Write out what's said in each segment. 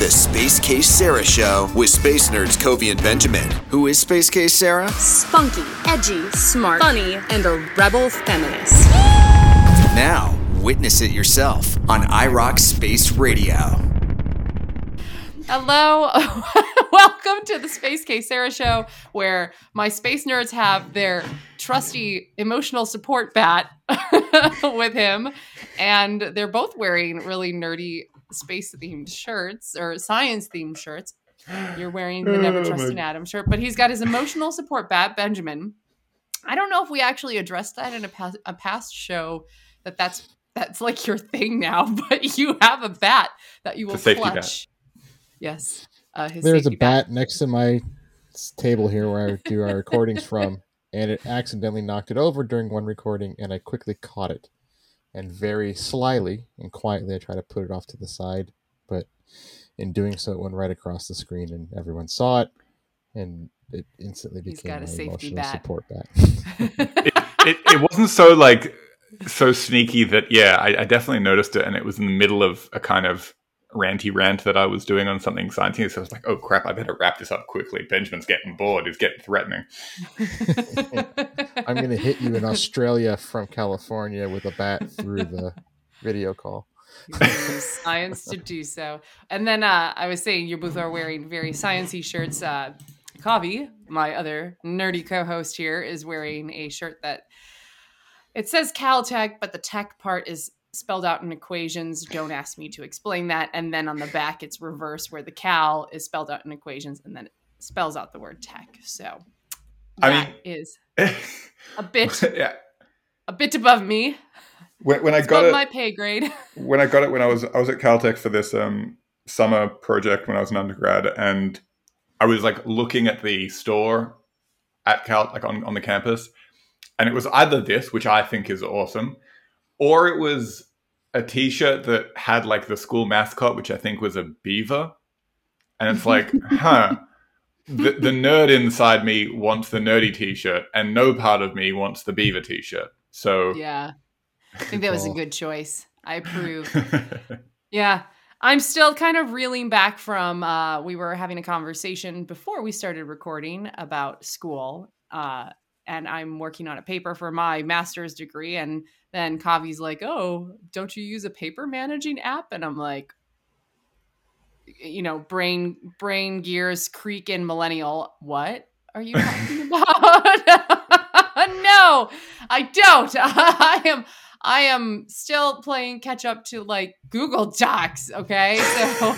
the Space Case Sarah Show with space nerds Covey and Benjamin. Who is Space Case Sarah? Spunky, edgy, smart, funny, and a rebel feminist. Now, witness it yourself on iRock Space Radio. Hello, welcome to the Space Case Sarah Show, where my space nerds have their trusty emotional support bat with him, and they're both wearing really nerdy space-themed shirts, or science-themed shirts. You're wearing the Never Trust an Atom shirt, but he's got his emotional support bat, Benjamin. I don't know if we actually addressed that in a past show, that's like your thing now, but you have a bat that you will clutch. Yes. There's a bat next to my table here where I do our recordings from, and it accidentally knocked it over during one recording, and I quickly caught it. And very slyly and quietly, I tried to put it off to the side, but in doing so, it went right across the screen, and everyone saw it, and it instantly became my emotional support bat. it wasn't so sneaky that, I definitely noticed it, and it was in the middle of a kind of ranty rant that I was doing on something sciencey, so I was like, oh crap, I better wrap this up quickly. Benjamin's getting bored. He's getting threatening. I'm going to hit you in Australia from California with a bat through the video call. Science to do so. And then I was saying you both are wearing very sciencey shirts. Kavi, my other nerdy co-host here, is wearing a shirt that it says Caltech, but the tech part is spelled out in equations. Don't ask me to explain that. And then on the back, it's reverse, where the Cal is spelled out in equations, and then it spells out the word tech. So that is a bit above me. When I got it, my pay grade. When I got it, when I was at Caltech for this summer project when I was an undergrad, and I was like looking at the store at Cal, like on the campus, and it was either this, which I think is awesome, or it was a t-shirt that had like the school mascot, which I think was a beaver. And it's like, the nerd inside me wants the nerdy t-shirt, and no part of me wants the beaver t-shirt. So yeah, I think that was a good choice. I approve. Yeah. I'm still kind of reeling back from, we were having a conversation before we started recording about school, and I'm working on a paper for my master's degree. And then Kavi's like, oh, don't you use a paper managing app? And I'm like, brain gears creak in millennial. What are you talking about? No, I don't. I am still playing catch up to like Google Docs. Okay. So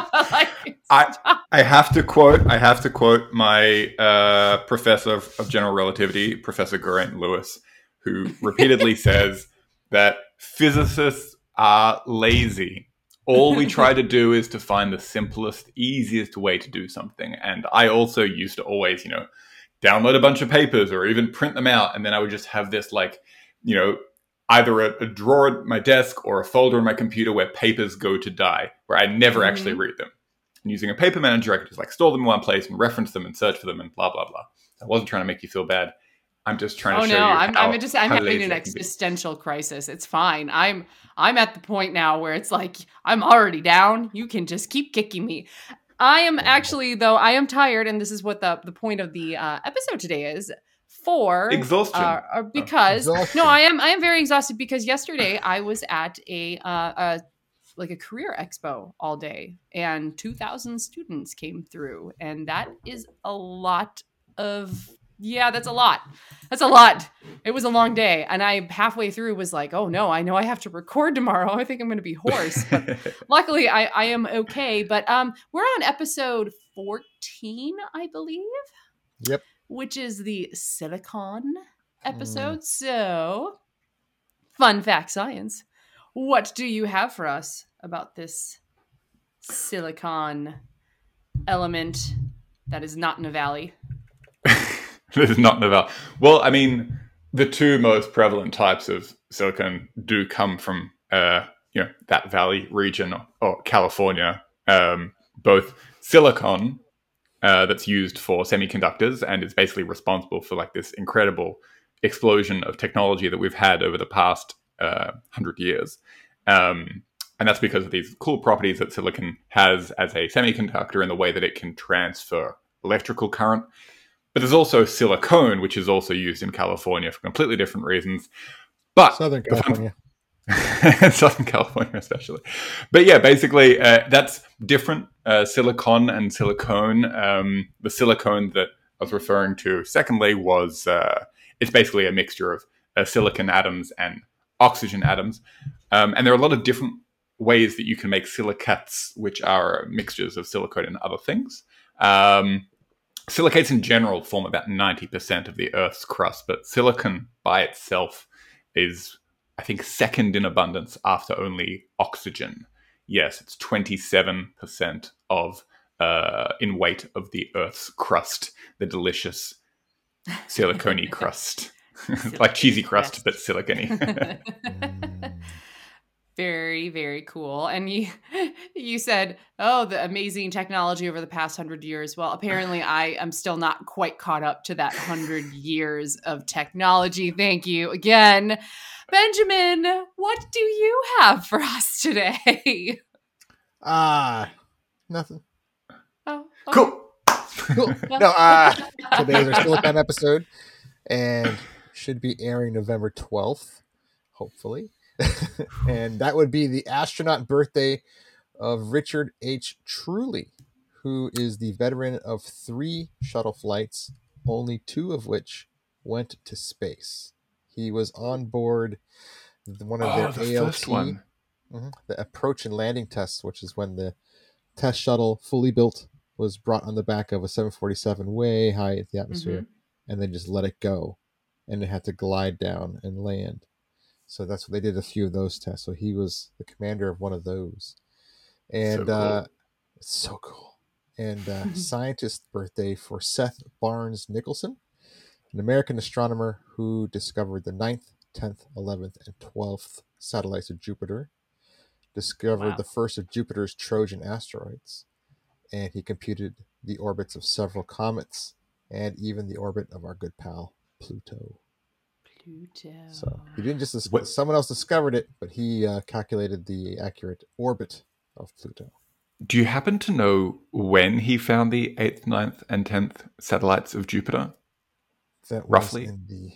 I have to quote my professor of general relativity, Professor Geraint Lewis, who repeatedly says that physicists are lazy. All we try to do is to find the simplest, easiest way to do something. And I also used to always, download a bunch of papers or even print them out. And then I would just have this either a drawer at my desk or a folder on my computer where papers go to die, where I never actually read them. And using a paper manager, I could just store them in one place and reference them and search for them and blah, blah, blah. I wasn't trying to make you feel bad. I'm just trying to show you I'm having an existential crisis. It's fine. I'm at the point now where it's like, I'm already down. You can just keep kicking me. I am actually, though, I am tired, and this is what the point of the episode today is. For exhaustion, no, I am very exhausted because yesterday I was at a career expo all day, and 2,000 students came through, and that is a lot of. Yeah, that's a lot. That's a lot. It was a long day. And I halfway through was like, oh no, I know I have to record tomorrow. I think I'm going to be hoarse. But luckily I am okay. But we're on episode 14, I believe. Yep. Which is the silicon episode. So, fun fact science. What do you have for us about this silicon element that is not in a valley? This is not in a valley. Well, I mean, the two most prevalent types of silicon do come from, that valley region or California. Both silicon, that's used for semiconductors and is basically responsible for like this incredible explosion of technology that we've had over the past 100 years. And that's because of these cool properties that silicon has as a semiconductor in the way that it can transfer electrical current. But there's also silicone, which is also used in California for completely different reasons. But Southern California. Southern California especially. But yeah, basically that's different. Silicon and silicone. The silicone that I was referring to secondly was it's basically a mixture of silicon atoms and oxygen atoms. And there are a lot of different ways that you can make silicates, which are mixtures of silicate and other things. Silicates in general form about 90% of the Earth's crust, but silicon by itself is, I think, second in abundance after only oxygen. Yes, it's 27% of in weight of the Earth's crust, the delicious silicone crust. Like cheesy crust, but silicone. Very, very cool. And you said, oh, the amazing technology over the past 100 years. Well, apparently I am still not quite caught up to that 100 years of technology. Thank you again. Benjamin, what do you have for us today? Nothing. Oh, okay. Cool. No, today's our silicon episode, and should be airing November 12th, hopefully. And that would be the astronaut birthday of Richard H. Truly, who is the veteran of 3 shuttle flights, only 2 of which went to space. He was on board one of their the ALT, first one. The approach and landing tests, which is when the test shuttle, fully built, was brought on the back of a 747 way high in the atmosphere, and then just let it go, and it had to glide down and land. So that's what they did, a few of those tests. So he was the commander of one of those. And it's so cool. And scientist birthday for Seth Barnes Nicholson, an American astronomer who discovered the 9th, 10th, 11th, and 12th satellites of Jupiter, discovered the first of Jupiter's Trojan asteroids, and he computed the orbits of several comets and even the orbit of our good pal Pluto. So he didn't just someone else discovered it, but he calculated the accurate orbit of Pluto. Do you happen to know when he found the 8th, 9th, and 10th satellites of Jupiter? That was roughly in the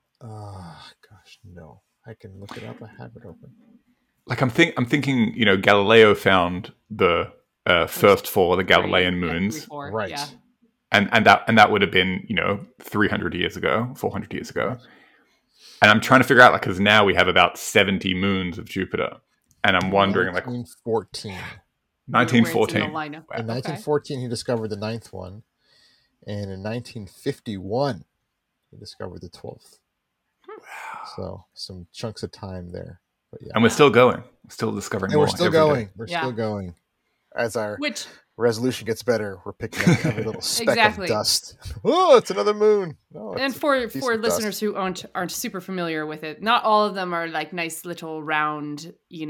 no. I can look it up. I have it open. Like I'm thinking, Galileo found the first 4, the Galilean moons. Right. Yeah. And that would have been, 300 years ago, 400 years ago. And I'm trying to figure out, because now we have about 70 moons of Jupiter. And I'm wondering, 1914. 1914. In 1914, he discovered the 9th one. And in 1951, he discovered the 12th. Wow. So some chunks of time there. But yeah. And we're still going. We're still discovering more. We're still going. Day. We're still going. As our resolution gets better, we're picking up every little speck of dust. Oh, it's another moon. Oh, and for listeners who aren't super familiar with it, not all of them are like nice little round,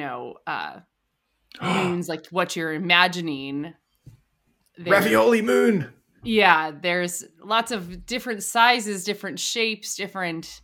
moons like what you're imagining. Ravioli moon. Yeah, there's lots of different sizes, different shapes, different,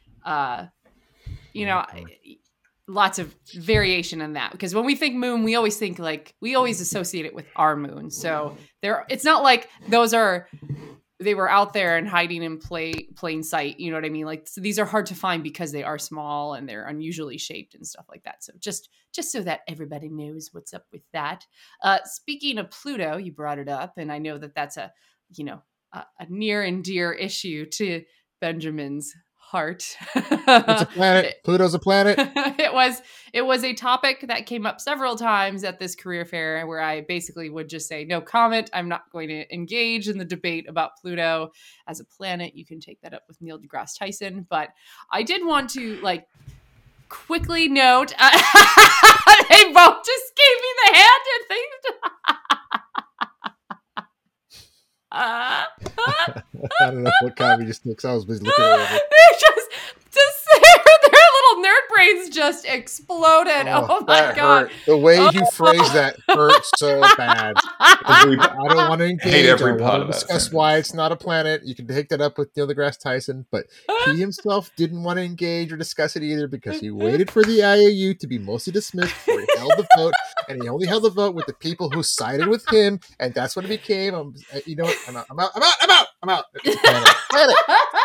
lots of variation in that. Because when we think moon, we always think we always associate it with our moon. So it's not like they were out there and hiding in plain sight. You know what I mean? So these are hard to find because they are small and they're unusually shaped and stuff like that. So just so that everybody knows what's up with that. Speaking of Pluto, you brought it up, and I know that that's a near and dear issue to Benjamin's heart. It's a planet. Pluto's a planet. It was a topic that came up several times at this career fair where I basically would just say no comment. I'm not going to engage in the debate about Pluto as a planet. You can take that up with Neil deGrasse Tyson. But I did want to quickly note they both just gave me the handed thing. I don't know what kind we just took. I was busy looking at it. Their little nerd brains just exploded. Oh my that God. hurt. The way you phrased that hurt so bad. I don't want to engage. I don't want to discuss why it's not a planet. You can take that up with Neil deGrasse Tyson, but he himself didn't want to engage or discuss it either because he waited for the IAU to be mostly dismissed before he held the vote, and he only held the vote with the people who sided with him, and that's what it became. You know what? I'm out. Planet.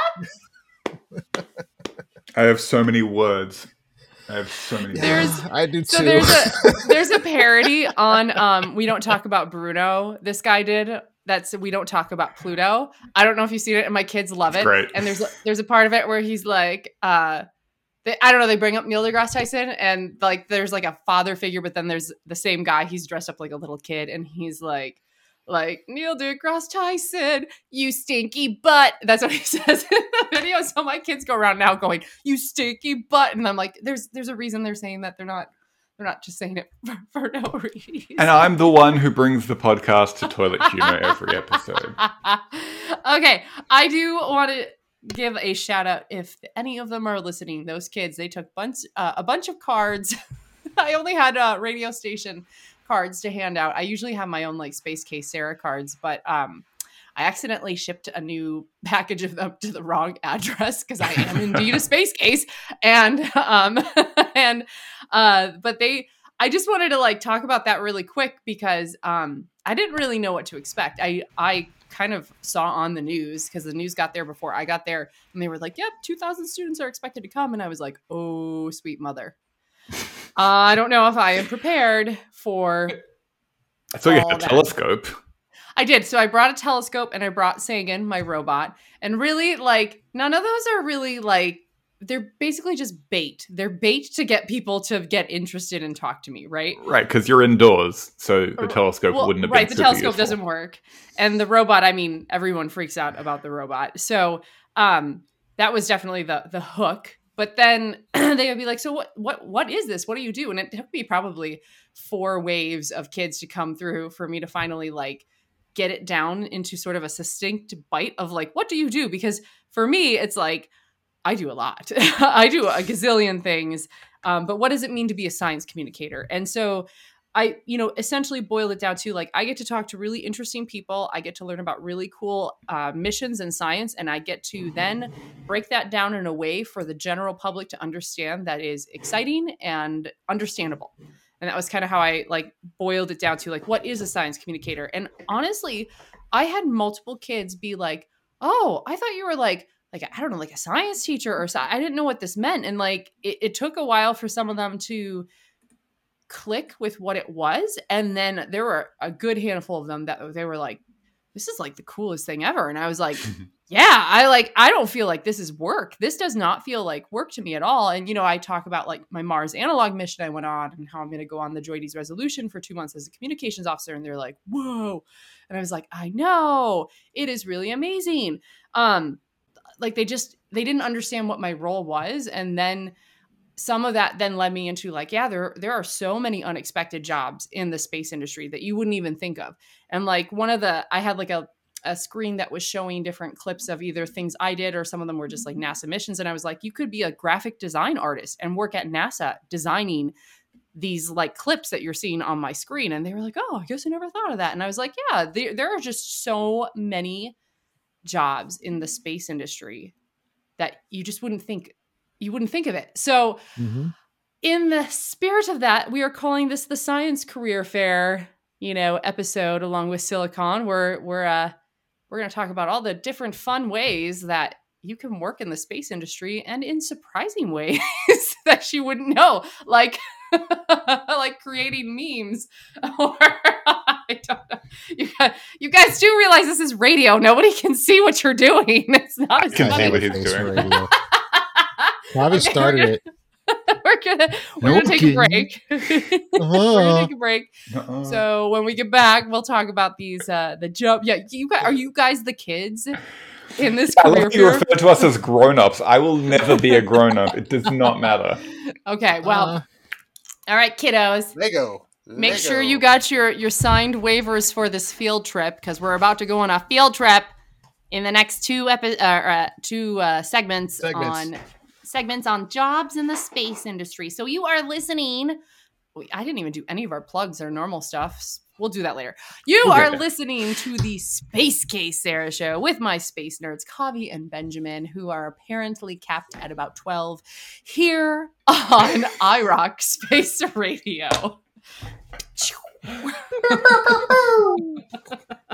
I have so many words. I do too. So there's a parody on We Don't Talk About Bruno. This guy did. That's We Don't Talk About Pluto. I don't know if you've seen it, and my kids love it. Great. And there's a part of it where he's like, I don't know, they bring up Neil deGrasse Tyson, and like there's like a father figure, but then there's the same guy. He's dressed up like a little kid, and he's like Neil deGrasse Tyson, you stinky butt. That's what he says in the video. So my kids go around now going, you stinky butt. And I'm like, there's a reason they're saying that. They're not just saying it for no reason. And I'm the one who brings the podcast to toilet humor every episode. Okay. I do want to give a shout out if any of them are listening. Those kids, they took a bunch of cards. I only had a radio station cards to hand out. I usually have my own like Space Case Sarah cards, but I accidentally shipped a new package of them to the wrong address because I am indeed a space case. And I just wanted to like talk about that really quick because I didn't really know what to expect. I kind of saw on the news because the news got there before I got there, and they were like, yep, 2,000 students are expected to come. And I was like, oh, sweet mother. I don't know if I am prepared for. I thought you had a telescope. I did. So I brought a telescope and I brought Sagan, my robot. And really, like, none of those are really like, they're basically just bait. They're bait to get people to get interested and talk to me, right? Right, because you're indoors, so the telescope wouldn't have been right, the telescope useful. doesn't work. And the robot, I mean, everyone freaks out about the robot. So that was definitely the hook. But then they would be like, so what is this? What do you do? And it took me probably 4 waves of kids to come through for me to finally like get it down into sort of a succinct bite of like, what do you do? Because for me, it's like, I do a lot. I do a gazillion things. But what does it mean to be a science communicator? And so I, essentially boiled it down to like, I get to talk to really interesting people. I get to learn about really cool missions and science. And I get to then break that down in a way for the general public to understand that is exciting and understandable. And that was kind of how I like boiled it down to like, what is a science communicator? And honestly, I had multiple kids be like, oh, I thought you were like, I don't know, like a science teacher or so. I didn't know what this meant. And like, it took a while for some of them to click with what it was. And then there were a good handful of them that they were like, this is like the coolest thing ever. And I was like, yeah, I don't feel like this is work. This does not feel like work to me at all. And, I talk about like my Mars analog mission I went on and how I'm going to go on the JOIDES resolution for 2 months as a communications officer. And they're like, whoa. And I was like, I know, it is really amazing. Like they didn't understand what my role was. And then some of that then led me into like, yeah, there are so many unexpected jobs in the space industry that you wouldn't even think of. And like I had like a screen that was showing different clips of either things I did or some of them were just like NASA missions. And I was like, you could be a graphic design artist and work at NASA designing these like clips that you're seeing on my screen. And they were like, oh, I guess I never thought of that. And I was like, yeah, there are just so many jobs in the space industry that you just wouldn't think of it. So in the spirit of that, we are calling this the Science Career Fair, episode along with Silicon. We're going to talk about all the different fun ways that you can work in the space industry and in surprising ways that you wouldn't know, like like creating memes or I don't know. You guys do realize this is radio. Nobody can see what you're doing. It's not as can funny. see what he's doing. Probably started it. We're gonna take a break. We're gonna take a break. So when we get back, we'll talk about these the jump. Yeah, are you guys the kids in this I career love you fair? refer to us as grown-ups. I will never be a grown-up. It does not matter. Okay, well, all right, kiddos. Lego. Make sure you got your signed waivers for this field trip because we're about to go on a field trip in the next two segments on segments on jobs in the space industry. So you are listening. I didn't even do any of our plugs or normal stuff. We'll do that later. You are listening to the Space Case Sarah Show with my space nerds, Kavi and Benjamin, who are apparently capped at about 12 here on iRock Space Radio.